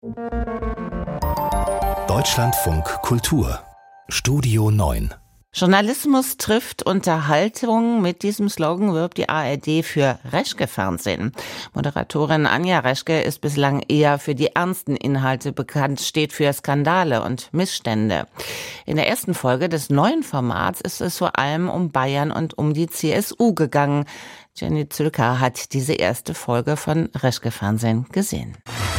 Deutschlandfunk Kultur Studio 9. Journalismus trifft Unterhaltung. Mit diesem Slogan wirbt die ARD für Reschke-Fernsehen. Moderatorin Anja Reschke ist bislang eher für die ernsten Inhalte bekannt, steht für Skandale und Missstände. In der ersten Folge des neuen Formats ist es vor allem um Bayern und um die CSU gegangen. Jenny Zülker hat diese erste Folge von Reschke-Fernsehen gesehen.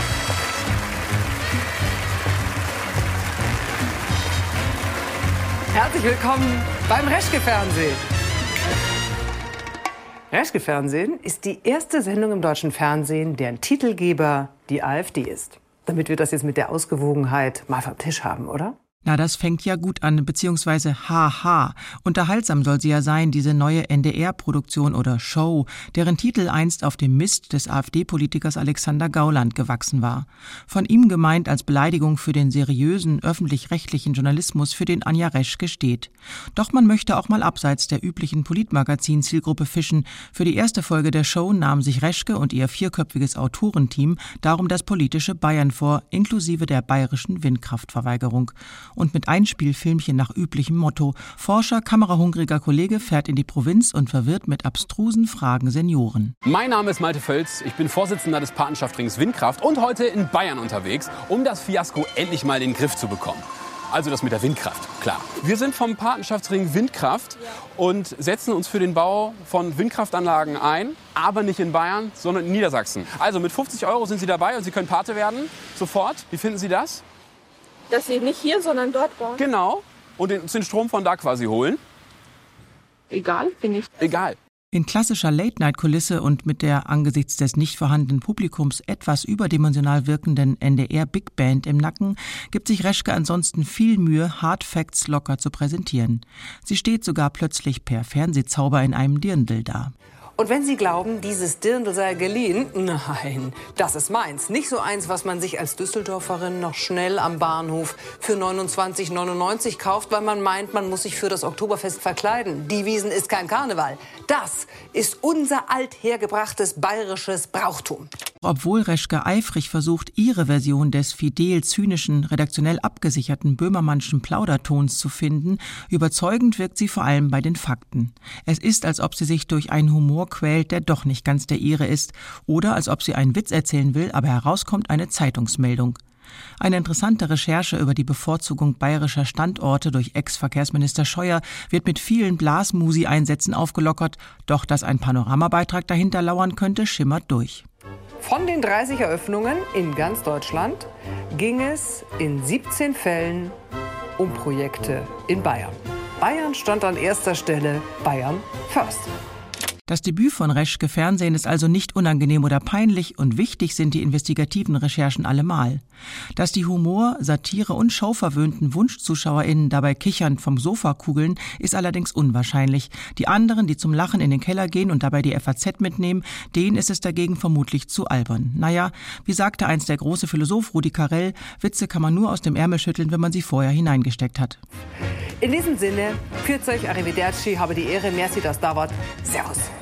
Herzlich willkommen beim Reschke-Fernsehen. Reschke-Fernsehen ist die erste Sendung im deutschen Fernsehen, deren Titelgeber die AfD ist. Damit wir das jetzt mit der Ausgewogenheit mal vom Tisch haben, oder? Na, das fängt ja gut an, beziehungsweise haha. Unterhaltsam soll sie ja sein, diese neue NDR-Produktion oder Show, deren Titel einst auf dem Mist des AfD-Politikers Alexander Gauland gewachsen war. Von ihm gemeint als Beleidigung für den seriösen, öffentlich-rechtlichen Journalismus, für den Anja Reschke steht. Doch man möchte auch mal abseits der üblichen Politmagazin-Zielgruppe fischen. Für die erste Folge der Show nahmen sich Reschke und ihr vierköpfiges Autorenteam darum das politische Bayern vor, inklusive der bayerischen Windkraftverweigerung. Und mit Einspielfilmchen nach üblichem Motto: Forscher, kamerahungriger Kollege fährt in die Provinz und verwirrt mit abstrusen Fragen Senioren. Mein Name ist Malte Völz, ich bin Vorsitzender des Patenschaftsrings Windkraft und heute in Bayern unterwegs, um das Fiasko endlich mal in den Griff zu bekommen. Also das mit der Windkraft, klar. Wir sind vom Patenschaftsring Windkraft und setzen uns für den Bau von Windkraftanlagen ein, aber nicht in Bayern, sondern in Niedersachsen. Also mit 50 € sind Sie dabei und Sie können Pate werden, sofort. Wie finden Sie das? Dass Sie nicht hier, sondern dort bauen? Genau. Und den Strom von da quasi holen? Egal, bin ich. Egal. In klassischer Late-Night-Kulisse und mit der angesichts des nicht vorhandenen Publikums etwas überdimensional wirkenden NDR-Big Band im Nacken gibt sich Reschke ansonsten viel Mühe, Hard Facts locker zu präsentieren. Sie steht sogar plötzlich per Fernsehzauber in einem Dirndl da. Und wenn Sie glauben, dieses Dirndl sei geliehen, nein, das ist meins. Nicht so eins, was man sich als Düsseldorferin noch schnell am Bahnhof für 29,99 kauft, weil man meint, man muss sich für das Oktoberfest verkleiden. Die Wiesn ist kein Karneval. Das ist unser althergebrachtes bayerisches Brauchtum. Obwohl Reschke eifrig versucht, ihre Version des fidel-zynischen, redaktionell abgesicherten böhmermannschen Plaudertons zu finden, überzeugend wirkt sie vor allem bei den Fakten. Es ist, als ob sie sich durch einen Humor quält, der doch nicht ganz der ihre ist, oder als ob sie einen Witz erzählen will, aber herauskommt eine Zeitungsmeldung. Eine interessante Recherche über die Bevorzugung bayerischer Standorte durch Ex-Verkehrsminister Scheuer wird mit vielen Blasmusi-Einsätzen aufgelockert, doch dass ein Panoramabeitrag dahinter lauern könnte, schimmert durch. Von den 30 Eröffnungen in ganz Deutschland ging es in 17 Fällen um Projekte in Bayern. Bayern stand an erster Stelle, Bayern first. Das Debüt von Reschke Fernsehen ist also nicht unangenehm oder peinlich und wichtig sind die investigativen Recherchen allemal. Dass die Humor-, Satire- und Showverwöhnten WunschzuschauerInnen dabei kichernd vom Sofa kugeln, ist allerdings unwahrscheinlich. Die anderen, die zum Lachen in den Keller gehen und dabei die FAZ mitnehmen, denen ist es dagegen vermutlich zu albern. Naja, wie sagte einst der große Philosoph Rudi Carrell, Witze kann man nur aus dem Ärmel schütteln, wenn man sie vorher hineingesteckt hat. In diesem Sinne, pfiat euch, arrivederci, habe die Ehre, merci, das Dauert, servus.